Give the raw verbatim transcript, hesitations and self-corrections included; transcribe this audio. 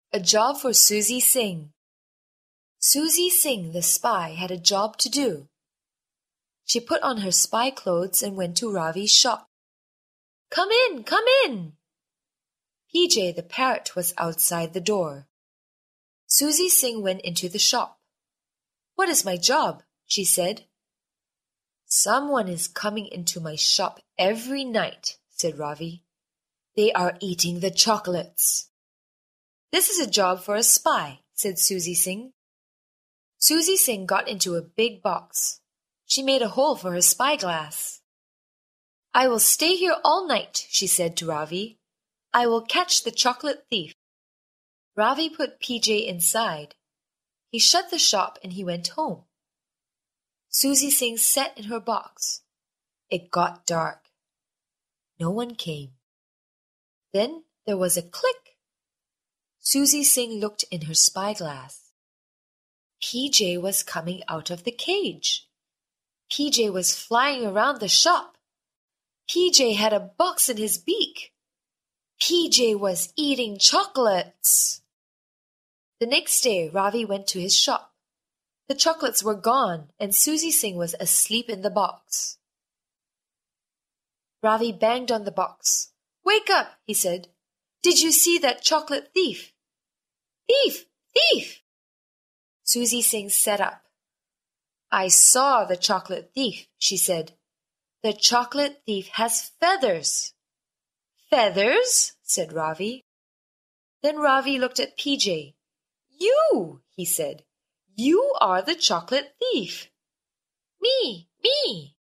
A job for Susie Singh. Susie Singh the spy had a job to do. She put on her spy clothes and went to Ravi's shop. "Come in, come in!" P J the parrot was outside the door. Susie Singh went into the shop. "What is my job?" she said. "Someone is coming into my shop every night," said Ravi. "They are eating the chocolates." "This is a job for a spy," said Susie Singh. Susie Singh got into a big box. She made a hole for her spyglass. "I will stay here all night," she said to Ravi. "I will catch the chocolate thief." Ravi put P J inside. He shut the shop and he went home. Susie Singh sat in her box. It got dark. No one came. Then there was a click. Susie Singh looked in her spyglass. P J was coming out of the cage. P J was flying around the shop. P J had a box in his beak. P J was eating chocolates. The next day, Ravi went to his shop. The chocolates were gone, and Susie Singh was asleep in the box. Ravi banged on the box. "Wake up," he said. "Did you see that chocolate thief?" "Thief! Thief!" Susie Singh sat up. "I saw the chocolate thief," she said. "The chocolate thief has feathers." "Feathers?" said Ravi. Then Ravi looked at P J. "You," he said. "You are the chocolate thief." "Me, me."